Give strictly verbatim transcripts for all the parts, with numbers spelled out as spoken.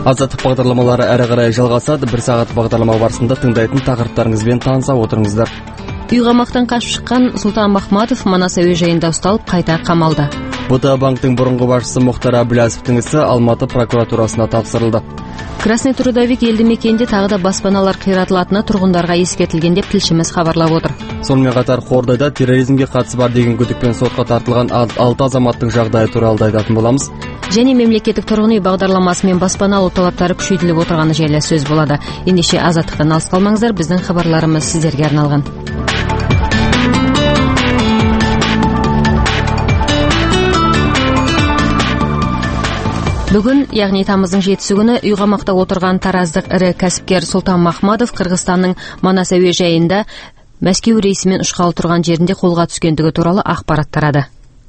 Азаттық бағдарламалары әрі қарай жалғасады. Бір сағат бағдарлама барысында тыңдайтын тақырыптарыңызбен таныса отырыңыздар. Үйғамақтан қашып шыққан Сұлтан Махмадов Манас әуежайында ұсталып қайта қамалды. БТА банктың бұрынғы басшысы Мұхтар Әбіләзовтің ісі Алматы прокуратурасына тапсырылды. Красный Трудовик елді мекенде тағы да баспаналар қиратылатыны тұрғындарға ескертілген деп тілшіміз хабарлап отыр. Сонымен қатар Қордайда терроризмге қатысы бар деген күдікпен сотқа тартылған алты азаматтың жағдайы туралы айтатын боламыз. Және мемлекеттік тұрғын үй бағдарламасымен баспана алу талаптары күшейтіліп отырғаны жайлы сөз болады. Ендеше азаттықтан алыс қалмаңыздар, біздің хабарларымыз сіздерге арналған. Бүгін, яғни тамыздың жетісі күні үйғамақта отырған тараздық ірі кәсіпкер Сұлтан Махмадов Қырғызстанның Манас әуежайында Мәскеу рейсімен ұшқалы тұрған жерінде қолға түскендігі туралы ақпарат тарады.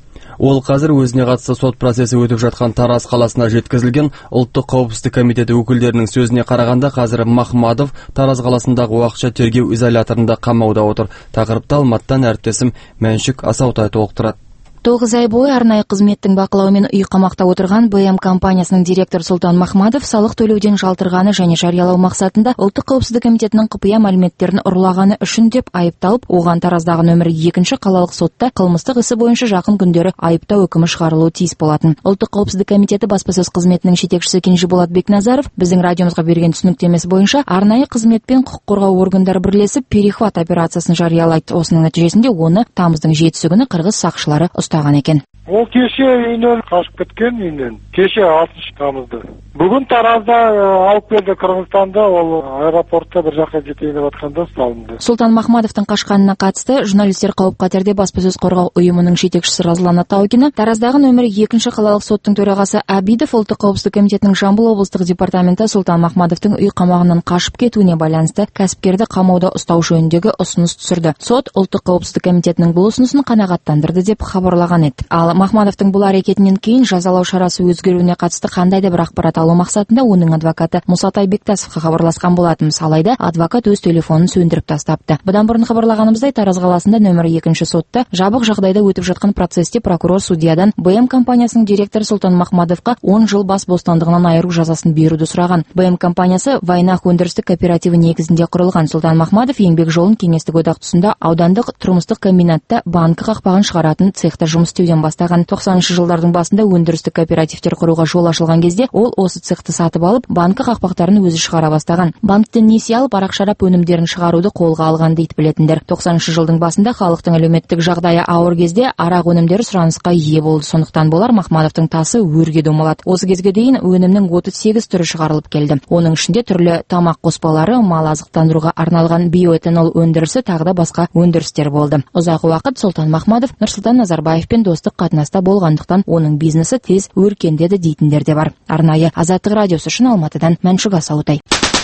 Ол қазір өзіне қатысты сот процесі өтіп жатқан Тараз қаласына жеткізілген. Ұлттық қауіпсіздік комитеті өкілдерінің сөзіне қарағанда қазір Махмадов Тараз қаласындағы уақытша тергеу изоляторында қамауда отыр. Тақырыпты Алматыдан әріптесім Мәншүк Асаутай толықтырады. тоғыз ай бойы арнайы қызметтің бақылауымен үй қамақта отырған БМ компаниясының директоры Сұлтан Махмадов салық төлеуден жалтырғаны және жариялау мақсатында ұлттық қауіпсіздік комитетінің құпия мәліметтерін ұрлағаны үшін деп айыпталып, оған Тараздағы нөмірі екінші қалалық сотта қылмыстық ісі бойынша жақын күндері айыптау үкімі шығарылуы тиіс болатын. Ұлттық қауіпсіздік комитеті баспасөз қызметінің жетекшісі Кенжеболат Бекназаров біздің радиомызға берген түсініктемесі бойынша арнайы қызметпен құқық қорғау органдары бірлесіп перехват операциясын жариялайды. Осының нәтижесінде оны тамыздың жетісі күні қырғыз сақшылары ұстаған екен. Ол кеше үйінен қашып кеткен үйінен. Кеше алтыншы тамызда. Бүгін Таразда алып келді Қырғызстанда, ол аэропортта бір жаққа жетейін деп жатқанда ұсталынды. Сұлтан Махмадовтың қашқанына қатысты журналистер қауіп-қатерде баспасөз қорғау ұйымының жетекшісі Разлан Атаукина, Тараздағы нөмірі екінші қалалық соттың төрағасы Абидов, ұлттық қауіпсіздік комитетінің Жамбыл облыстық департаменті Сұлтан Махмадовтың үй қамағынан қашып кетуіне байланысты кәсіпкерді қамауда ұстау жөніндегі ұсыныс түсірді. Сот ұлттық қауіпсіздік комитетінің бұл ұсынысын қанағаттандырды деп хабарлаған еді. Ал Махмадовтың бұл әрекетінен кейін жазалау шарасы өзгеруіне қатысты қандай да бір ақпарат алу мақсатында оның адвокаты Мұсатай Бектасовқа хабарласқан болатын. Алайда адвокат өз телефонын сөндіріп тастапты. Бұдан бұрын хабарлағанымыздай, Тараз қаласында нөмірі екінші сотта жабық жағдайда өтіп жатқан процесте прокурор судьядан БМ компаниясының директоры Сұлтан Махмадовқа он жыл бас бостандығынан айыру жазасын беруді сұраған. БМ компаниясы Вайнах өндірістік кооперативі негізінде құрылған. Сұлтан Махмадов еңбек жолын кеңестік одақ тұсында аудандық тұрмыстық комбинатта банкі қақпағын шығаратын цехта жұмыс істеуден бастаған. тоқсаныншы жылдардың басында өндірістік кооперативтер құруға жол ашылған кезде ол осы цехты сатып алып, банкі қақпақтарын өзі шығара бастаған. Банктен несие алып, арақ-шарап өнімдерін шығаруды қолға алған дейді білетіндер. тоқсаныншы жылдың басында халықтың әлеуметтік жағдайы ауыр кезде арақ өнімдері сұранысқа ие болды. Сондықтан болар Махмадовтың тасы өрге домалады. Осы кезге дейін өнімнің отыз сегіз түрі шығарылып келді. Оның ішінде түрлі тамақ қоспалары, мал азықтандыруға арналған биоэтанол өндірісі, тағы да басқа өндірістер болды. Ұзақ уақыт Сұлтан Махмадов Нұрсұлтан Назарбаевпен достық қатынаста болғандықтан оның бизнесі тез өркендеді дейтіндер де бар. Арнайы Азаттық радиосы үшін Алматыдан Мәншүк Асаутай.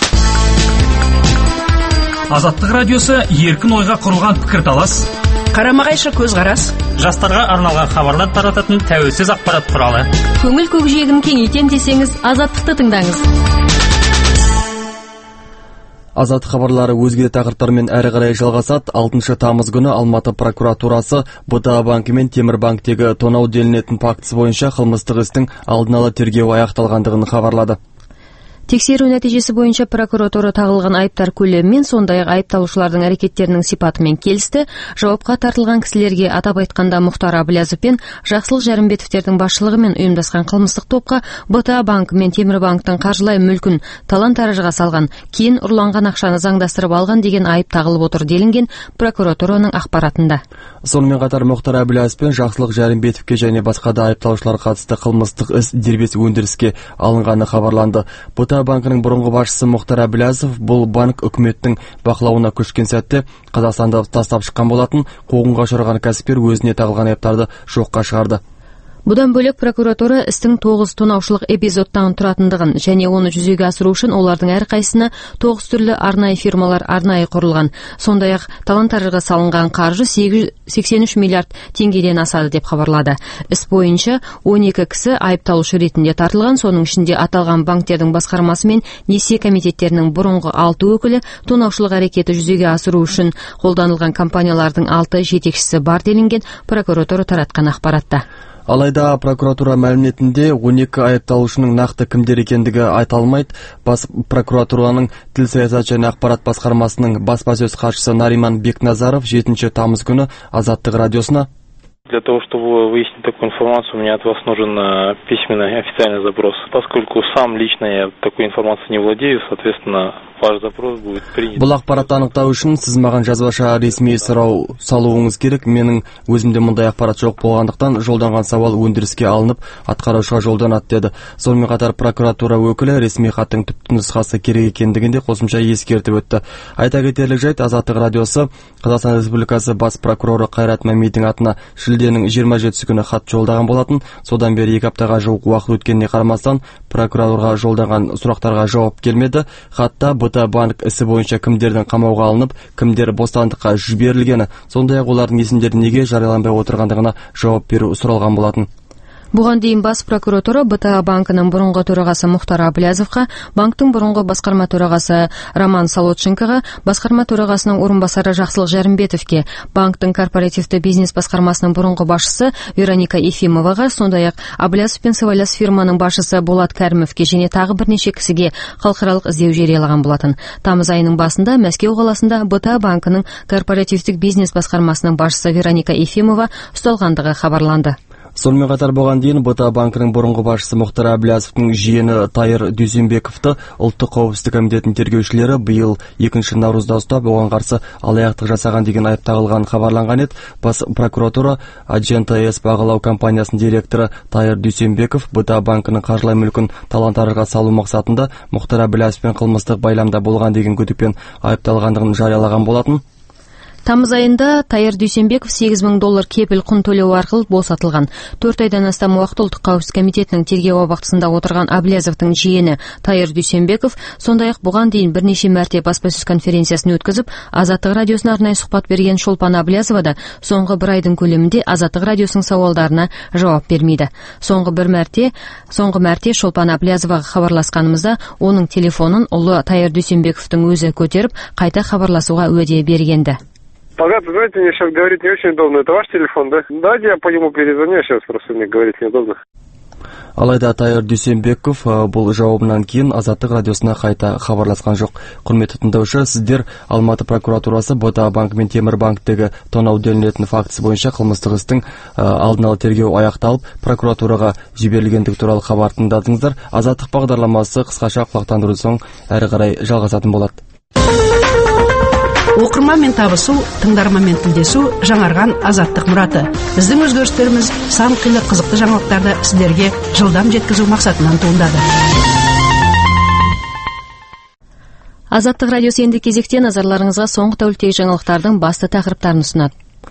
Азаттық радиосы еркін ойға құрылған пікірталас, қарама-қайшы көзқарас, жастарға арналған хабарлар тарататын тәуелсіз ақпарат құралы. Көңіл көкжиегін кеңейтем десеңіз, Азаттықты тыңдаңыз. Азаттық хабарлары өзге тақырыптармен әрі қарай жалғасады. алтыншы тамыз күні Алматы прокуратурасы БТА банкі мен Темірбанктегі тонау делінетін фактісі бойынша қылмыстық істің алдын ала тергеуі аяқталғандығын хабарлады. Тексеру нәтижесі бойынша прокуратура тағылған айыптар көлемімен, сондай-ақ айыпталушылардың әрекеттерінің сипатымен келісті. Жауапқа тартылған кісілерге атап айтқанда Мұхтар Әбіләзов пен Жақсылық Жәрімбетовтердің басшылығымен ұйымдасқан қылмыстық топқа БТА банкі мен Темірбанктың қаржылай мүлкін талан-таражға салған, кейін ұрланған ақшаны заңдастырып алған деген айып тағылып отыр делінген прокуратураның ақпаратында. Сонымен қатар Мұхтар Әбіләзов пен Жақсылық Жәрімбетовке және басқа да айыпталушыларға қатысты қылмыстық іс дербес өндіріске алынғаны хабарланды. БТА банкінің бұрынғы басшысы Мұхтар Әбіләзов бұл банк үкіметтің бақылауына көшкен сәтте Қазақстанды тастап шыққан болатын. Қуғынға ұшыраған кәсіпкер өзіне тағылған айыптарды жоққа шығарды. Бұдан бөлек прокуратура істің тоғыз тонаушылық эпизодтан тұратындығын және оны жүзеге асыру үшін олардың әрқайсысына тоғыз түрлі арнайы фирмалар арнайы құрылған. Сондай-ақ талан-таражға салынған қаржы сексен үш миллиард теңгеден асады деп хабарлады. Іс бойынша он екі кісі айыпталушы ретінде тартылған. Соның ішінде аталған банктердің басқармасы мен несие комитеттерінің бұрынғы алты өкілі, тонаушылық әрекеті жүзеге асыру үшін қолданылған компаниялардың алты жетекшісі бар делінген прокуратура таратқан ақпаратта. Алайда прокуратура мәліметінде он екі айыпталушының нақты кімдер екендігі айтылмайды. Бас прокуратураның тіл саясат және ақпарат басқармасының баспасөз хатшысы Нариман Бекназаров жетінші тамыз күні Азаттық радиосына: Для того, чтобы выяснить такую информацию, у меня от вас нужен письменный официальный запрос. Поскольку сам лично я такой информацией не владею, соответственно, ваш запрос будет принят. Бұл ақпаратты анықтау үшін сіз маған жазбаша ресми сұрау салуыңыз керек. Менің өзімде мұндай ақпарат жоқ болғандықтан жолданған сауал өндіріске алынып, атқарушыға жолданады деді. Сонымен қатар прокуратура өкілі ресми хаттың түпнұсқасы керек екендігінде қосымша ескертіп өтті. Айта кетерлік жайт, Азаттық радиосы Қазақстан Республикасы бас прокуроры Қайрат Мәмидің атына шілденің жиырма жетісі күні хат жолдаған болатын. Содан бері екі аптаға жуық уақыт өткеніне қарамастан прокуратураға жолданған сұрақтарға жауап келмеді. Хатта БТА банк ісі бойынша кімдердің қамауға алынып, кімдер бостандыққа жіберілгені, сондай-ақ олардың есімдері неге жарияланбай отырғандығына жауап беру сұралған болатын. Бұған дейін бас прокуратура БТА банкының бұрынғы төрағасы Мұхтар Әблязовқа, банктың бұрынғы басқарма төрағасы Роман Солодченкоға, басқарма төрағасының орынбасары Жақсылық Жәрімбетовке, банктың корпоративті бизнес басқармасының бұрынғы басшысы Вероника Ефимоваға, сондай-ақ Әблязов пен сыбайлас фирманың басшысы Болат Кәрімовке және тағы бірнеше кісіге халықаралық іздеу жариялаған болатын. Тамыз айының басында Мәскеу қаласында БТА банкының корпоративтік бизнес басқармасының басшысы Вероника Ефимова ұсталғандығы хабарланды. Сонымен қатар болған дейін БТА банкының бұрынғы басшысы Мұхтар Әблязовтың жиені Тайыр Дүйсенбековты ұлттық қауіпсіздік комитетінің тергеушілері биыл екінші наурызда ұстап, оған қарсы алаяқтық жасаған деген айып тағылған хабарланған еді. Бас прокуратура Аджента эс бағалау компаниясының директоры Тайыр Дүйсенбеков БТА банкының қаржылай мүлкін талан-таражға салу мақсатында Мұхтар Әблязовпен қылмыстық байламда болған деген күдікпен айыпталғандығын жариялаған болатын. Тамыз айында Тайыр Дүйсенбеков сегіз мың доллар кепіл құн төлеу арқылы босатылған. төрт айдан астам уақыт ұлттық қауіпсіздік комитетінің тергеу абақтысында отырған Әблязовтың жиені Тайыр Дүйсенбеков сондай-ақ бұған дейін бірнеше мәрте баспасөз конференциясын өткізіп, Азаттық радиосына арнайы сұхбат берген Шолпан Әблязова да соңғы бір айдың көлемінде Азаттық радиосының сауалдарына жауап бермейді. Соңғы бір мәрте, соңғы мәрте Шолпан Әблязоваға хабарласқанымызда оның телефонын ұлы Тайыр Дүйсенбековтың өзі көтеріп, қайта хабарласуға уәде бергенді. Ага, ты знаете, мне сейчас говорить не очень удобно. Это ваш телефон, да? Да, я по нему перезвоню, сейчас просто мне говорить неудобно. Алайда Тайыр Дүйсенбеков бұл жауабынан кейін Азаттық радиосына қайта хабарласқан жоқ. Құрметті тыңдаушы, сіздер Алматы прокуратурасы БТА банк мен Темір банктегі тонау делінетін фактісі бойынша қылмыстық істің алдын ала тергеу аяқталып, прокуратураға жіберілгендігі туралы хабар тыңдадыңыздар. Азаттық бағдарламасы қысқаша құлақтандыру соң әрі қарай жалғасатын болады. Оқырманмен табысу, тыңдарманмен тілдесу, жаңарған азаттық мұраты. Біздің өзгерістеріміз сан қилы қызықты жаңалықтарды сіздерге жылдам жеткізу мақсатынан туындады. Азаттық радиосы енді кезекте назарларыңызға соңғы тәуліктегі жаңалықтардың басты тақырыптарын ұсынады.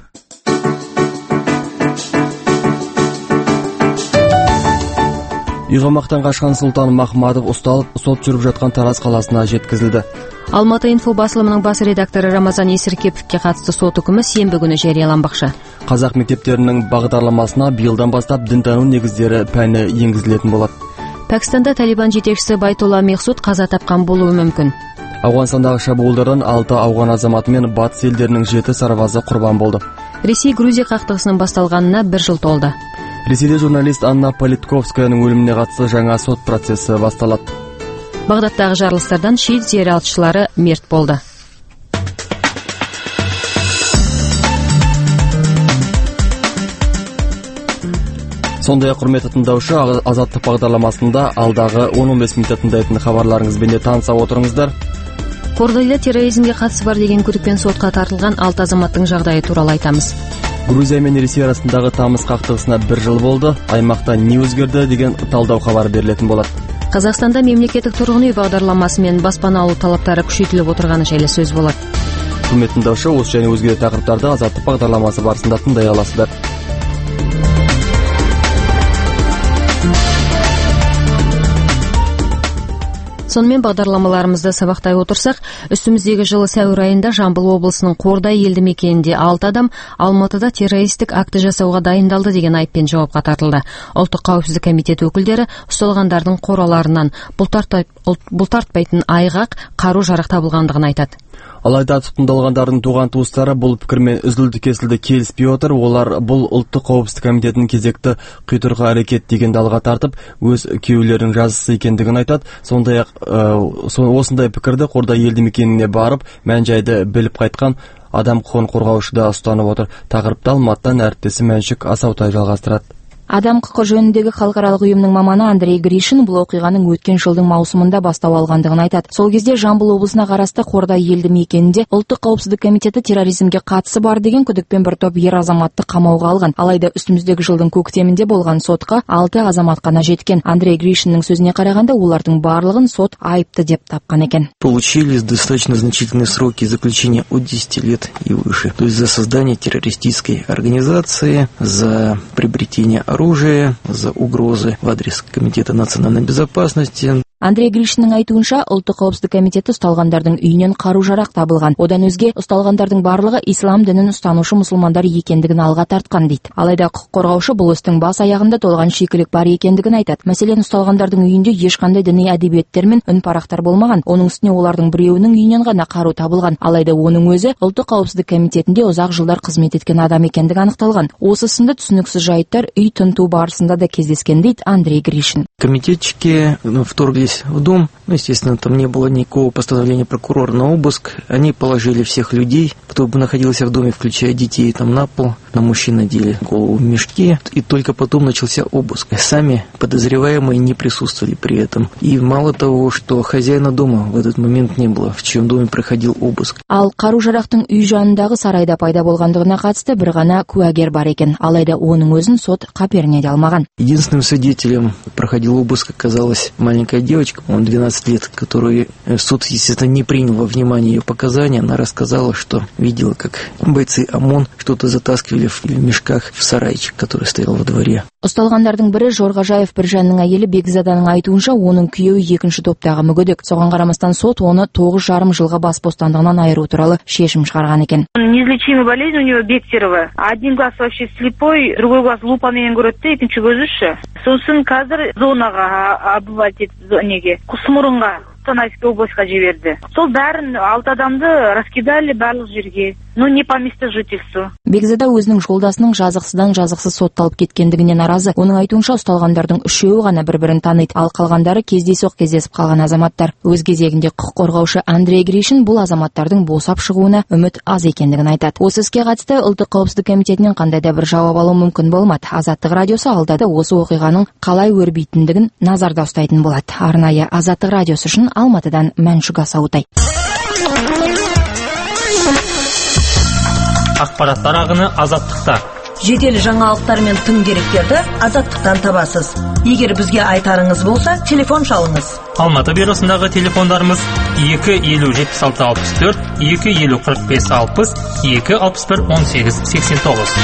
Үйғамақтан қашқан Сұлтан Махмадов ұсталып, сот жүріп жатқан Тараз қаласына жеткізілді. Алматы инфо басылымының бас редакторы Рамазан Есіркеповке қатысты сот үкімі сенбі күні жарияланбақшы. Қазақ мектептерінің бағдарламасына биылдан бастап дінтану негіздері пәні енгізілетін болады. Пәкістанда Талибан жетекшісі Байтолла Мехсуд қаза тапқан болуы мүмкін. Ауғанстандағы шабуылдардан алты ауған азаматы мен батыс елдерінің жеті сарбазы құрбан болды. Ресей Грузия қақтығысының басталғанына бір жыл толды. Ресейде журналист Анна Политковскаяның өліміне қатысты жаңа сот процесі басталады. Бағдаттағы жарылыстардан шиит зияратшылары мерт болды. Сондай-ақ құрметті тыңдаушы, Азаттық бағдарламасында алдағы он он бес минутта тыңдайтын хабарларыңызбен де таныса отырыңыздар. Қордайда терроризмге қатысы бар деген күдікпен сотқа тартылған алты азаматтың жағдайы туралы айтамыз. Грузия мен Ресей арасындағы тамыз қақтығысына бір жыл болды. Аймақта не өзгерді деген талдау хабар берілетін болады. Қазақстанда мемлекеттік тұрғын үй бағдарламасы мен баспана алу талаптары күшейтіліп отырғаны жайлы сөз болады. Құрметті тыңдаушы, осы және өзге тақырыптарды Азаттық бағдарламасы барысында тыңдай аласыздар. Сонымен бағдарламаларымызды сабақтай отырсақ, үстіміздегі жылы сәуір айында Жамбыл облысының Қордай елді мекенінде алты адам Алматыда террористік акті жасауға дайындалды деген айыппен жауапқа тартылды. Ұлттық қауіпсіздік комитеті өкілдері ұсталғандардың қораларынан бұлтартпайтын айғақ, қару-жарақ табылғандығын айтады. Алайда тұтқындалғандардың туған туыстары бұл пікірмен үзілді-кесілді келіспей отыр. Олар бұл ұлттық қауіпсіздік комитетінің кезекті құйтырғы әрекет дегенді алға тартып, өз күйеулерінің жазысы екендігін айтады. Сондай-ақ осындай пікірді Қордай елді мекеніне барып, мән-жайды біліп қайтқан адам құқығын қорғаушы да ұстанып отыр. Тақырыпты Алматыдан әріптесі Мәншік Асаутай жалғастырады. Адам құқы жөніндегі халықаралық ұйымның маманы Андрей Гришин бұл оқиғаның өткен жылдың маусымында бастау алғандығын айтады. Сол кезде Жамбыл облысына қарасты Қордай елді мекенінде ұлттық қауіпсіздік комитеті терроризмге қатысы бар деген күдікпен бір топ ер азаматты қамауға алған. Алайда үстіміздегі жылдың көктемінде болған сотқа алты азамат қана жеткен. Андрей Гришиннің сөзіне қарағанда, олардың барлығын сот айыпты деп тапқан екен. Получили достаточно значительные сроки заключения от десяти лет и выше. То есть за создание террористической организации, за приобретение оружие, за угрозы в адрес Комитета национальной безопасности. Андрей Гришиннің айтуынша, ұлттық қауіпсіздік комитеті ұсталғандардың үйінен қару-жарақ табылған. Одан өзге ұсталғандардың барлығы ислам дінін ұстанушы мұсылмандар екендігін алға тартқан дейді. Алайда құқық қорғаушы бұл істің бас аяғында толған шикілік бар екендігін айтады. Мәселен, ұсталғандардың үйінде ешқандай діни әдебиеттер мен үнпарақтар болмаған. Оның үстіне олардың біреуінің үйінен ғана қару табылған. Алайда оның өзі ұлттық қауіпсіздік комитетінде ұзақ жылдар қызмет еткен адам екендігі анықталған. Осы сынды түсініксіз жайттар үй тінту барысында да кездескен дейді Андрей Гришин. Комитетчики вторглись в дом. Ну, естественно, там не было никакого постановления прокурора на обыск. Они положили всех людей, кто бы находился в доме, включая детей, там на пол. На мужчин надели голову в мешки. И только потом начался обыск. Сами подозреваемые не присутствовали при этом. И мало того, что хозяина дома в этот момент не было, в чьем доме проходил обыск. Ал қару-жарақтың үй жанындағы сарайда пайда болғандығына қатысты бір ғана куәгер бар екен. Алайда оның өзін сот қаперіне де алмаған. Единственным свидетелем проходил обыск оказалась маленькая девочка, он двенадцать лет, которую суд, естественно, не принял во внимание ее показания. Она рассказала, что видела, как бойцы ОМОН что-то затаскивали в мешках в сарайчик, который стоял во дворе. Ұсталғандардың бірі Жорғажаев Біржанның әйелі Бекзаданың айтуынша, оның күйеуі екінші топтағы мүгедек. Соған қарамастан сот оны тоғыз жарым жылға бас бостандығынан айыру туралы шешім шығарған екен. Неизлечимая болезнь у него Бехтерова. Один глаз вообще слепой, другой глаз лупамен көреді, екінші көзі ше. Сосын қазір зонаға обыватель неге Құсмұрынға Станайский областьқа жіберді. Сол бәрін алты адамды раскидали барлық жерге. Ну, не по месту жительству. Бекзада өзінің жолдасының жазықсыздан жазықсыз сотталып кеткендігіне наразы. Оның айтуынша, ұсталғандардың үшеуі ғана бір-бірін таниды, ал қалғандары кездейсоқ кездесіп қалған азаматтар. Өз кезегінде құқық қорғаушы Андрей Гришин бұл азаматтардың босап шығуына үміт аз екендігін айтады. Осы іске қатысты ұлттық қауіпсіздік комитетінен қандай да бір жауап алу мүмкін болмады. Азаттық радиосы алдада осы оқиғаның қалай өрбитіндігін назарда ұстайтын болады. Арнайы Азаттық радиосы үшін Алматыдан Мәншік Асаутай. Ақпараттар ағыны Азаттықта. Жедел жаңалықтар мен тың деректерді Азаттықтан табасыз. Егер бізге айтарыңыз болса, телефон шалыңыз. Алматы бюросындағы телефондарымыз екі елу жетпіс алты алпыс төрт, екі елу қырық бес алпыс, екі алпыс бір он сегіз сексен тоғыз.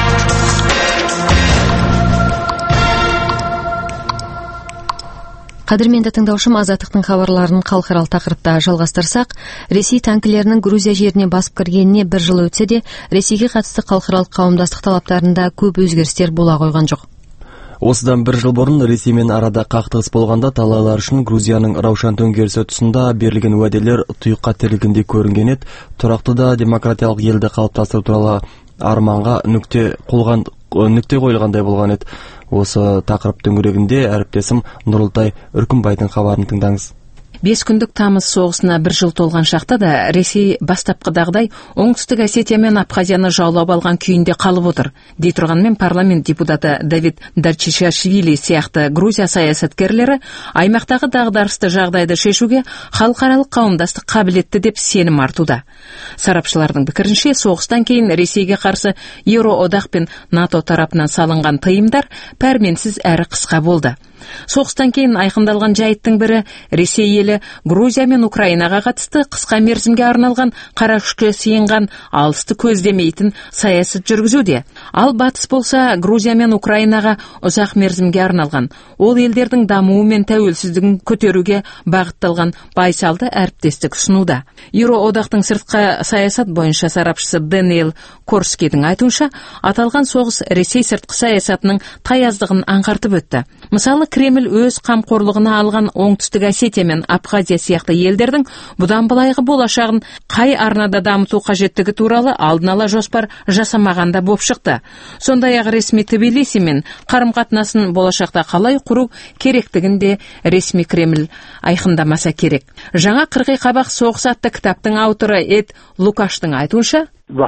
Қадірменді тыңдаушым, Азаттықтың хабарларын халықаралық тақырыпта жалғастырсақ, Ресей танкілерінің Грузия жеріне басып кіргеніне бір жыл өтсе де, Ресейге қатысты халықаралық қауымдастық талаптарында көп өзгерістер бола қойған жоқ. Осыдан бір жыл бұрын Ресеймен арада қақтығыс болғанда талайлар үшін Грузияның Раушан төңкерісі тұсында берілген уәделер тұйыққа тірелгендей көрінген еді. Тұрақты да демократиялық елді қалыптастыру туралы арманға нүкте қойған нүкте қойылғандай болған еді. Осы тақырып төңірегінде әріптесім Нұрылтай Үркімбайдың хабарын тыңдаңыз. Бес күндік тамыз соғысына бір жыл толған шақта да Ресей бастапқыдағыдай оңтүстік Осетия мен Абхазияны жаулап алған күйінде қалып отыр. Дей тұрғанмен парламент депутаты Давид Дарчишашвили сияқты Грузия саясаткерлері аймақтағы дағдарысты жағдайды шешуге халықаралық қауымдастық қабілетті деп сенім артуда. Сарапшылардың пікірінше, соғыстан кейін Ресейге қарсы Еуроодақ пен НАТО тарапынан салынған тыйымдар пәрменсіз әрі қысқа болды. Соғыстан кейін айқындалған жайттың бірі Ресей елі Грузия мен Украинаға қатысты қысқа мерзімге арналған қара күшке сыйынған алысты көздемейтін саясат жүргізуде. Ал батыс болса Грузия мен Украинаға ұзақ мерзімге арналған, ол елдердің дамуы мен тәуелсіздігін көтеруге бағытталған байсалды әріптестік ұсынуда. Еуроодақтың сыртқы саясат бойынша сарапшысы Дэниел Корскийдің айтуынша, аталған соғыс Ресей сыртқы саясатының таяздығын аңғартып өтті. Мысалы, Кремль өз қамқорлығына алған Оңтүстік Осетия мен Абхазия сияқты елдердің бұдан былайғы болашағын қай арнада дамыту қажеттігі туралы алдын ала жоспар жасамағанда боп шықты. Сондай-ақ ресми Тбилиси мен қарым-қатынасын болашақта қалай құру керектігін де ресми Кремль айқындамаса керек. Жаңа қырғи қабақ соғыс атты кітаптың авторы Эд Лукаштың айтуынша,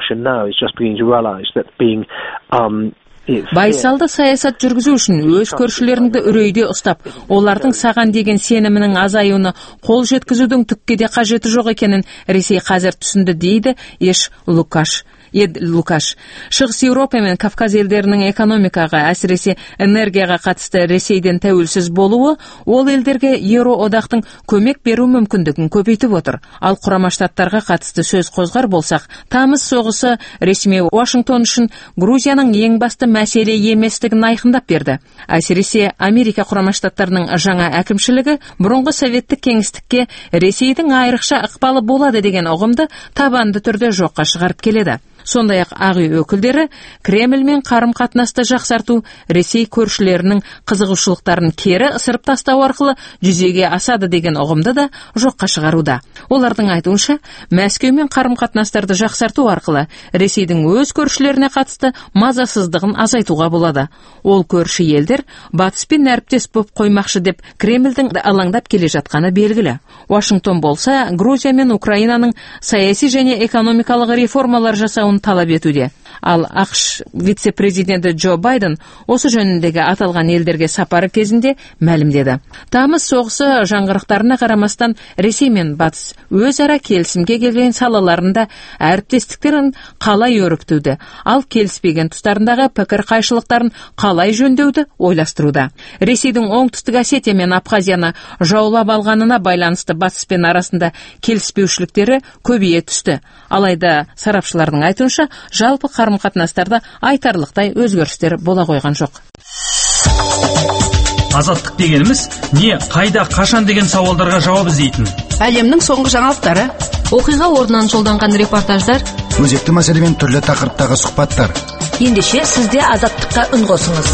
байсалды саясат жүргізу үшін өз көршілеріңді үрейде ұстап, олардың саған деген сенімінің азаюына қол жеткізудің түкке де қажеті жоқ екенін Ресей қазір түсінді, дейді Еш Лукаш. Ед Лукаш. Шығыс Еуропа мен Кавказ елдерінің экономикаға, әсіресе энергияға қатысты Ресейден тәуелсіз болуы, ол елдерге Еуроодақтың көмек беру мүмкіндігін көбейтіп отыр. Ал Құрама Штаттарға қатысты сөз қозғар болсақ, тамыз соғысы ресми Вашингтон үшін Грузияның ең басты мәселе еместігін айқындап берді. Әсіресе Америка Құрама Штаттарының жаңа әкімшілігі бұрынғы советтік кеңістікке Ресейдің айрықша ықпалы болады деген ұғымды табанды түрде жоққа шығарып келеді. Сондай-ақ ақ үй өкілдері Кремльмен қарым-қатынасты жақсарту Ресей көршілерінің қызығушылықтарын кері ысырып тастау арқылы жүзеге асады деген ұғымды да жоққа шығаруда. Олардың айтуынша, Мәскеумен қарым-қатынастарды жақсарту арқылы Ресейдің өз көршілеріне қатысты мазасыздығын азайтуға болады. Ол көрші елдер батыспен әріптес боп қоймақшы деп Кремльдің алаңдап келе жатқаны белгілі. Вашингтон болса, Грузия мен Украинаның саяси және экономикалық реформалар жасауын талап етуде. Ал ақш вице-президенті Джо Байден осы жөніндегі аталған елдерге сапары кезінде мәлімдеді. Тамыз соғысы жаңғырықтарына қарамастан Ресей мен батыс өзара келісімге келген салаларында әріптестіктерін қалай өріктеуді, ал келіспеген тұстарындағы пікір қайшылықтарын қалай жөндеуді ойластыруда. Ресейдің Оңтүстік Осетия мен Абхазияны жаулап алғанына байланысты батыспен арасында келіспеушіліктері көбейе түсті. Алайда сарапшылардың айтуынша, жалпы қарым-қатынастарда айтарлықтай өзгерістер бола қойған жоқ. Азаттық дегеніміз не, қайда, қашан деген сауалдарға жауап іздейтін. Әлемнің соңғы жаңалықтары, оқиға орнынан жолданған репортаждар, өзекті мәселемен түрлі тақырыптағы сұхбаттар. Ендеше сізде азаттыққа үн қосыңыз.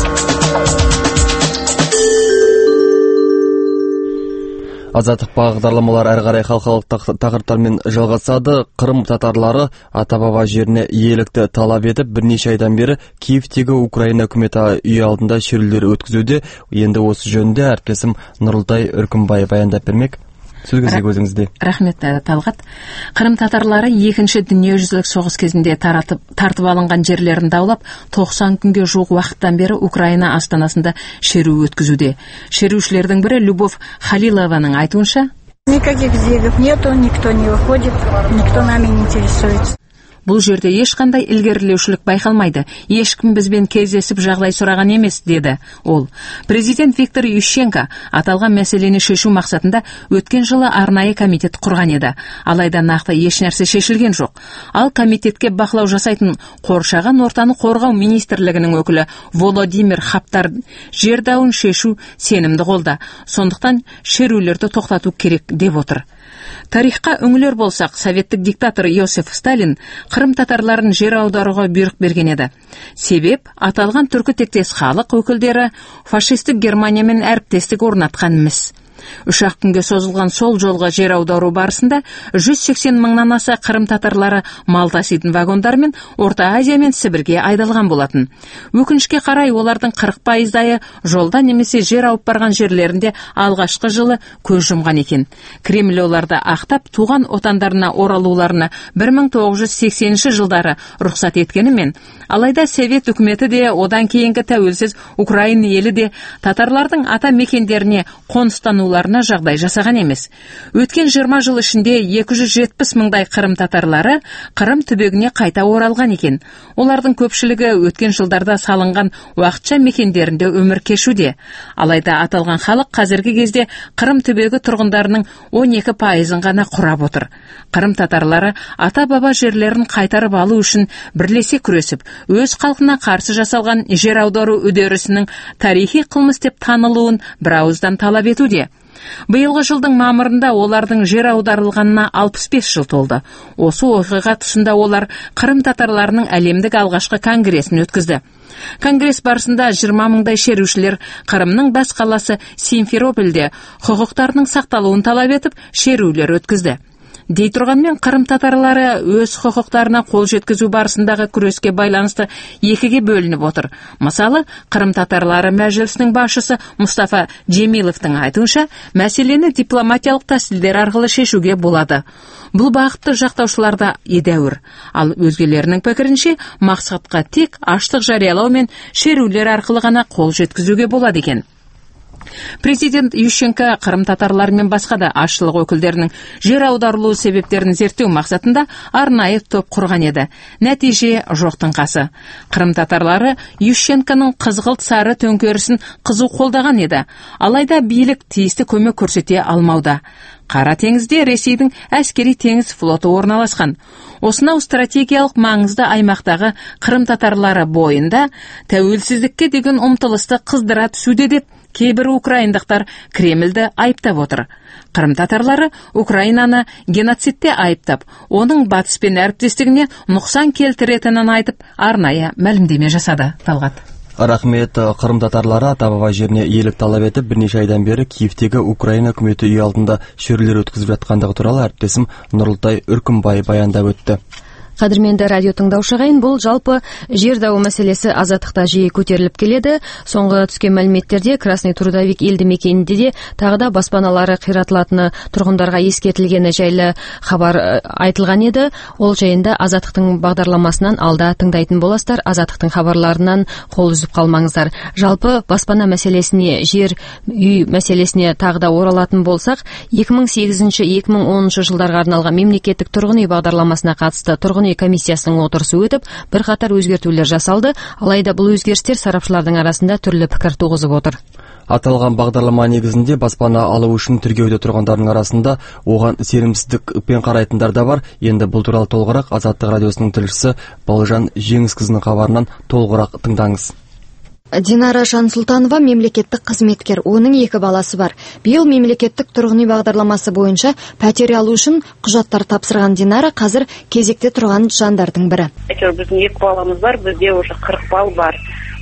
Азаттық бағдарламалар әрі қарай халықаралық тақырыптармен жалғасады. Қырым татарлары ата-баба жеріне иелікті талап етіп, бірнеше айдан бері Киевтегі Украина үкіметі үйі алдында шерулер өткізуде. Енді осы жөнінде әріптесім Нұрлытай Үркімбай баяндап бермек. Сөзіңізге өзіңізде. Рахмет, Талғат. Қырым татарлары екінші дүниежүзілік соғыс кезінде таратып, тартып алынған жерлерін даулап, тоқсан күнге жуық уақыттан бері Украина астанасында шеру өткізуде. Шерушілердің бірі Любовь Халилованың айтуынша, никаких сдвигов нету, никто не выходит, никто нами не интересуется. Бұл жерде ешқандай ілгерілеушілік байқалмайды. Ешкім бізбен кездесіп жағдай сұраған емес, деді ол. Президент Виктор Ющенко аталған мәселені шешу мақсатында өткен жылы арнайы комитет құрған еді. Алайда нақты еш нәрсе шешілген жоқ. Ал комитетке бақылау жасайтын қоршаған ортаны қорғау министрлігінің өкілі Володимир Хаптар жер дауын шешу сенімді қолда. Сондықтан шерулерді тоқтату керек деп отыр. Тарихқа үңілер болсақ, советтік диктатор Иосиф Сталин Қырым татарларын жер аударуға бұйрық берген еді. Себеп, аталған түркі тектес халық өкілдері фашистік Германиямен әріптестік орнатқан міс. Үш ақ күнге созылған сол жолға жер аудару барысында жүз сексен мыңнан аса Қырым татарлары мал таситын вагондармен Орта Азия мен Сібірге айдалған болатын. Өкінішке қарай олардың қырық пайыздайы жолда немесе жер ауып барған жерлерінде алғашқы жылы көз жұмған екен. Кремль оларды ақтап туған отандарына оралуларына бір мың тоғыз жүз сексенінші жылдары рұқсат еткенімен, алайда Совет үкіметі де одан кейінгі тәуелсіз Украина елі де татарлардың ата мекендеріне қоныстану аттануларына жағдай жасаған емес. Өткен жиырма жыл ішінде екі жүз жетпіс мыңдай Қырым татарлары Қырым түбегіне қайта оралған екен. Олардың көпшілігі өткен жылдарда салынған уақытша мекендерінде өмір кешуде. Алайда аталған халық қазіргі кезде Қырым түбегі тұрғындарының он екі пайызын ғана құрап отыр. Қырым татарлары ата-баба жерлерін қайтарып алу үшін бірлесе күресіп, өз халқына қарсы жасалған жер аудару үдерісінің тарихи қылмыс деп танылуын бірауыздан талап етуде. Биылғы жылдың мамырында олардың жер аударылғанына алпыс бес жыл толды. Осы оқиға тұсында олар Қырым татарларының әлемдік алғашқы конгрессін өткізді. Конгресс барысында жиырма мыңдай шерушілер Қырымның бас қаласы Симферопольде құқықтарының сақталуын талап етіп, шерулер өткізді. Дей тұрғанмен Қырым татарлары өз құқықтарына қол жеткізу барысындағы күреске байланысты екіге бөлініп отыр. Мысалы, Қырым татарлары мәжілісінің басшысы Мұстафа Джемиловтың айтуынша, мәселені дипломатиялық тәсілдер арқылы шешуге болады. Бұл бағытты жақтаушыларда едәуір. Ал өзгелерінің пікірінше, мақсатқа тек аштық жариялау мен шерулер арқылы ғана қол жеткізуге болады екен. Президент Ющенко Қырым татарларымен басқа да азшылық өкілдерінің жер аударылу себептерін зерттеу мақсатында арнайы топ құрған еді. Нәтиже жоқтың қасы. Қырым татарлары Ющенконың қызғылт сары төңкерісін қызу қолдаған еді. Алайда билік тиісті көмек көрсете алмауда. Қара теңізде Ресейдің әскери теңіз флоты орналасқан. Осынау стратегиялық маңызды аймақтағы Қырым татарлары бойында тәуелсіздікке деген ұмтылысты қыздыра түсуде деп кейбір украиндықтар Кремльді айыптап отыр. Қырым татарлары Украинаны геноцидте айыптап, оның батыспен әріптестігіне нұқсан келтіретінін айтып, арнайы мәлімдеме жасады. Талғат. Рахмет. Қырым татарлары ата-баба жеріне иелік талап етіп, бірнеше айдан бері Киевтегі Украина үкіметі үй алдында шерулер өткізіп жатқандығы туралы әріптесім Нұрлытай Үркімбай баяндап өтті. Қадірменді радио тыңдаушы ағайын, бұл жалпы жер дауы мәселесі азаттықта жиі көтеріліп келеді. Соңғы түскен мәліметтерде Красный Трудовик елді мекенінде де тағы да баспаналары қиратылатыны тұрғындарға ескертілгені жайлы хабар айтылған еді. Ол жайында азаттықтың бағдарламасынан алда тыңдайтын боласыздар. Азаттықтың хабарларынан қол үзіп қалмаңыздар. Жалпы баспана мәселесіне, жер үй мәселесіне тағы да оралатын болсақ, екі мың сегізінші - екі мың оныншы жылдарға арналған мемлекеттік тұрғын үй бағдарламасына қатысты тұрғын комиссиясының отырысы өтіп, бір қатар өзгертулер жасалды, алайда бұл өзгерістер сарапшылардың арасында түрлі пікір туғызып отыр. Аталған бағдарлама негізінде баспана алу үшін тіркеуде тұрғандардың арасында оған сенімсіздікпен қарайтындар да бар. Енді бұл туралы толығырақ Азаттық радиосының тілшісі Балжан Жеңіскізінің хабарынан толығырақ тыңдаңыз. Динара Жансұлтанова мемлекеттік қызметкер, оның екі баласы бар. Биыл мемлекеттік тұрғын үй бағдарламасы бойынша пәтер алу үшін құжаттар тапсырған Динара қазір кезекте тұрған жандардың бірі. Біздің екі баламыз бар, бізде уже қырық бал бар.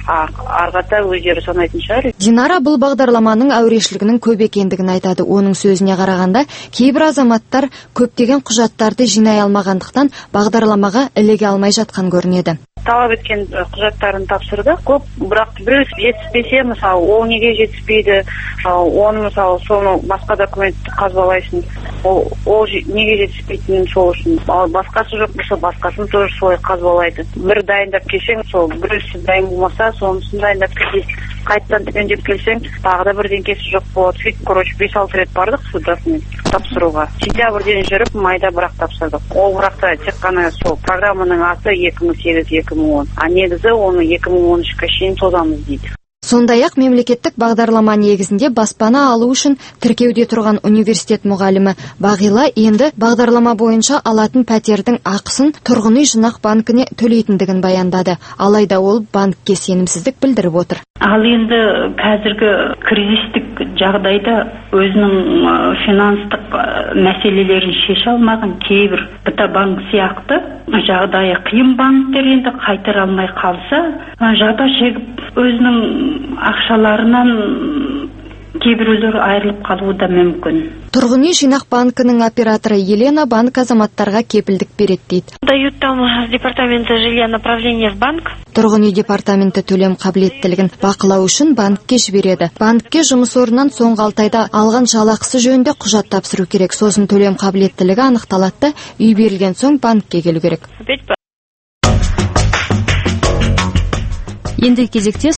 Арғата өздері санайтын шығар. Динара бұл бағдарламаның әурешілігінің көп екендігін айтады. Оның сөзіне қарағанда, кейбір азаматтар көптеген құжаттарды жинай алмағандықтан бағдарламаға іліге алмай жатқан көрінеді. Талап еткен құжаттарын тапсырды көп, бірақ біреу жетіспесе, мысалы, ол неге жетіспейді, оны мысалы соны басқа документті қазбалайсың, ол, ол неге жетіспейтінін сол үшін. Басқасы жоқ болса, басқасын тоже солай қазбалайды. Бір дайындап келсең, сол біреусі дайын болмаса, сонысын дайындап келсең, қайттан түгендеп келсең, тағы да бір деңкесі жоқ болады. Сөйтіп, короче, бес алты рет бардық судасымен тапсыруға. Сентябрьден жүріп, майда бірақ тапсырдық. Ол бірақта тек қана сол программаның аты екі мың сегіз - екі мың он. А негізі оны екі мың он үшке шейін созамыз дейді. Сондай-ақ мемлекеттік бағдарлама негізінде баспана алу үшін тіркеуде тұрған университет мұғалімі Бағила енді бағдарлама бойынша алатын пәтердің ақысын тұрғын үй жинақ банкіне төлейтіндігін баяндады. Алайда ол банкке сенімсіздік білдіріп отыр. Ал енді қазіргі кризистік жағдайда өзінің финанстық мәселелерін шеше алмаған кейбір бұта банк сияқты жағдайы қиын банктер енді қайтара алмай қалса, жағдай шегіп өзінің ақшаларынан кейбіреулер айырылып қалуы да мүмкін. Тұрғын үй жинақ банкінің операторы Елена банк азаматтарға кепілдік береді дейді. Дают там с департамента жилья направление в банк. Тұрғын үй департаменті төлем қабілеттілігін бақылау үшін банкке жібереді. Банкке жұмыс орнынан соңғы алты айда алған жалақысы жөнінде құжат тапсыру керек. Сосын төлем қабілеттілігі анықталады, үй берілген соң банкке келу керек. Енді кезекте